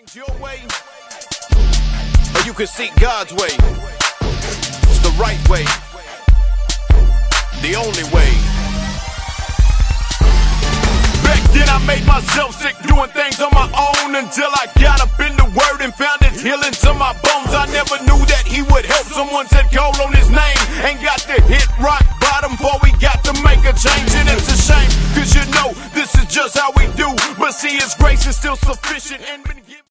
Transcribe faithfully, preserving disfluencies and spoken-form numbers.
Change your way, or you can seek God's way. It's the right way, the only way. Back then I made myself sick doing things on my own, until I got up in the word and found its healing to my bones. I never knew that he would help. Someone said call on his name, and got to hit rock bottom before we got to make a change. And it's a shame, cause you know this is just how we do, but see his grace is still sufficient and been given.